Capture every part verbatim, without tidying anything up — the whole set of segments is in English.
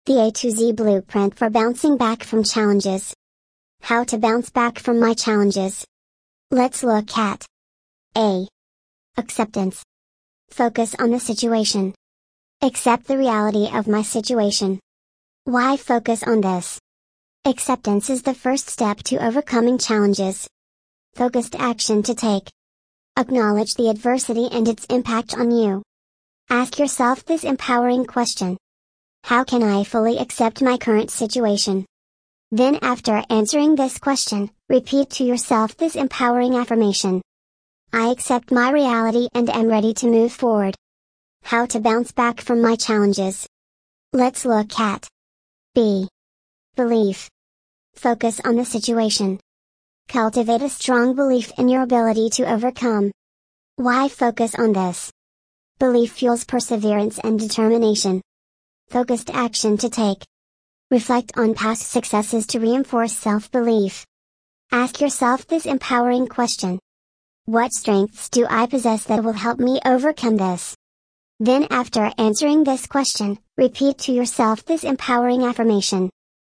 The A to Z blueprint for bouncing back from challenges. How to bounce back from my challenges. Let's look at A. Acceptance. Focus on the situation. Accept the reality of my situation. Why focus on this? Acceptance is the first step to overcoming challenges. Focused action to take. Acknowledge the adversity and its impact on you. Ask yourself this empowering question. How can I fully accept my current situation? Then after answering this question, repeat to yourself this empowering affirmation. I accept my reality and am ready to move forward. How to bounce back from my challenges. Let's look at B. Belief. Focus on the situation. Cultivate a strong belief in your ability to overcome. Why focus on this? Belief fuels perseverance and determination. Focused action to take. Reflect on past successes to reinforce self-belief. Ask yourself this empowering question. What strengths do I possess that will help me overcome this? Then after answering this question, repeat to yourself this empowering affirmation.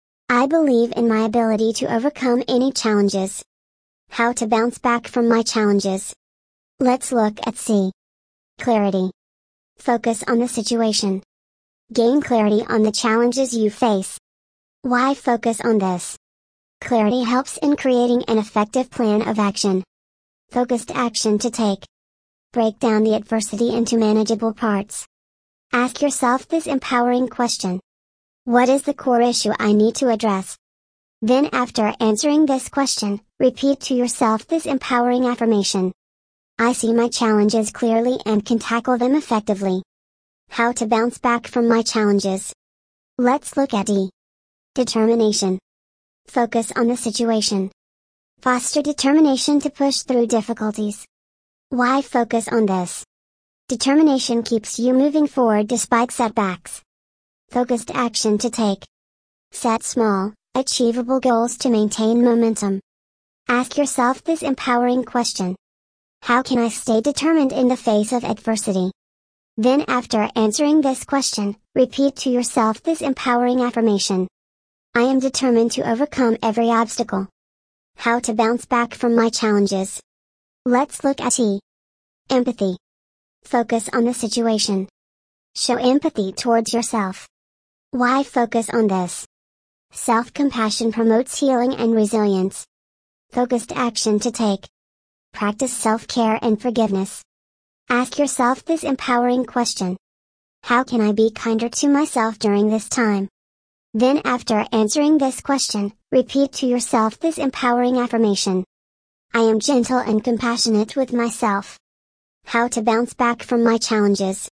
I believe in my ability to overcome any challenges. How to bounce back from my challenges. Let's look at C. Clarity. Focus on the situation. Gain clarity on the challenges you face. Why focus on this? Clarity helps in creating an effective plan of action. Focused action to take. Break down the adversity into manageable parts. Ask yourself this empowering question. What is the core issue I need to address? Then after answering this question, repeat to yourself this empowering affirmation. I see my challenges clearly and can tackle them effectively. How to bounce back from my challenges. Let's look at D. Determination. Focus on the situation. Foster determination to push through difficulties. Why focus on this? Determination keeps you moving forward despite setbacks. Focused action to take. Set small, achievable goals to maintain momentum. Ask yourself this empowering question. How can I stay determined in the face of adversity? Then after answering this question, repeat to yourself this empowering affirmation. I am determined to overcome every obstacle. How to bounce back from my challenges. Let's look at E. Empathy. Focus on the situation. Show empathy towards yourself. Why focus on this? Self-compassion promotes healing and resilience. Focused action to take. Practice self-care and forgiveness. Ask yourself this empowering question. How can I be kinder to myself during this time? Then after answering this question, repeat to yourself this empowering affirmation. I am gentle and compassionate with myself. How to bounce back from my challenges.